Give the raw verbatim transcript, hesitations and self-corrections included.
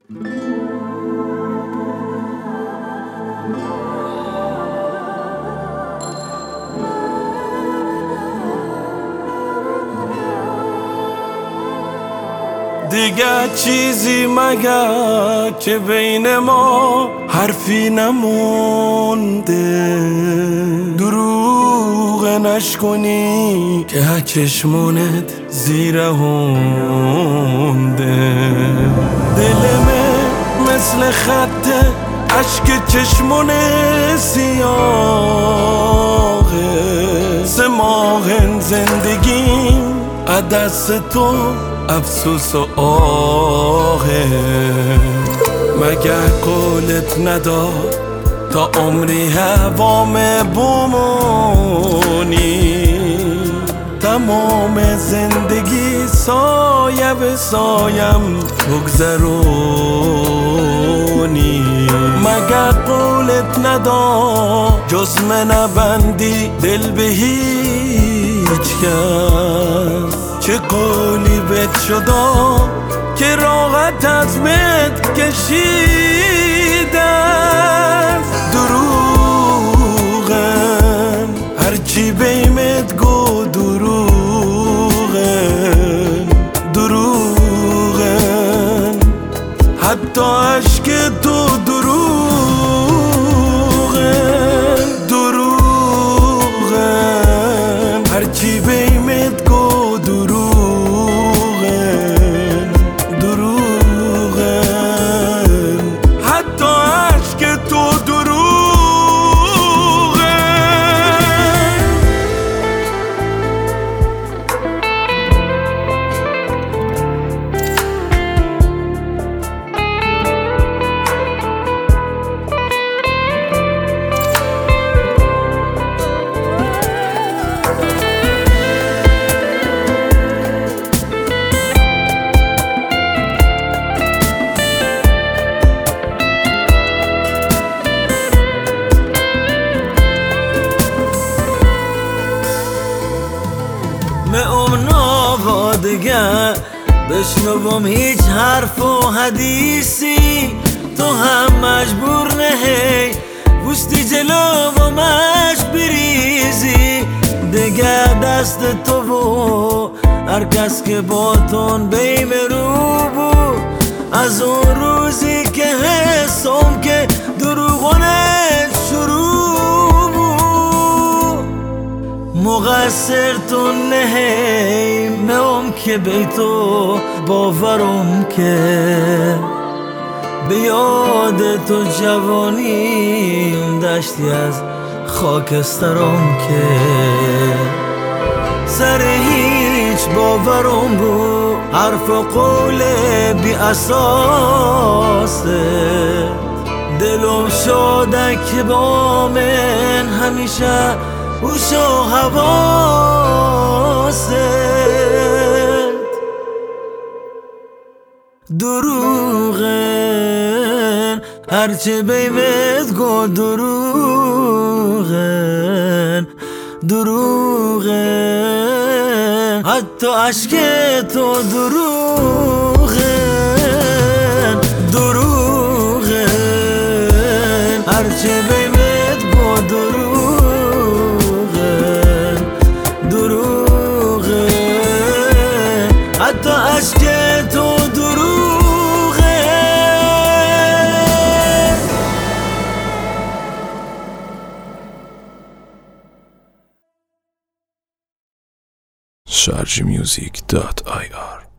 دیگه چیزی مگر که بین ما حرفی نمونده، دروغ نشکنی که چشمونت زیر هونده. دلمه مثل خط عشق چشمون سیاهه، سه ماه زندگیم دست تو افسوس و آهه. مگر قولت نداد تا عمری هوام بمونی، تمام زندگی سایه به سایم بگذرونی. مگر قولت نداد جز من نبندی دل به هیچ کس، چه قولی بهت شدا که راحت از مت کشیدن. دروغن هرچی بیمت گو، دروغن دروغن حتی عشق تو دروغن دروغن هرچی بیمت گو، دیگه بشنوم هیچ حرف و حدیثی، تو هم مجبور نهی بوستی جلو و مش بریزی. دیگه دست تو و هر کس که با تون بیم رو بود، از اون روزی که حسم که دروغونه شروع بود. مقصر تو نهی نم که بی تو باورم که به یاد تو جوانیم دشتی از خاکسترم که سر هیچ باورم بود حرف و قول بی اساسه. دلم شده که با من همیشه هوش و حواسه. دروغن هرچه بیمت گو، دروغن دروغن حتی عشق تو دروغن دروغن هرچه بیمت گو، دروغن دروغن حتی عشق تو دروغن. شارژ میوزیک دات آی آر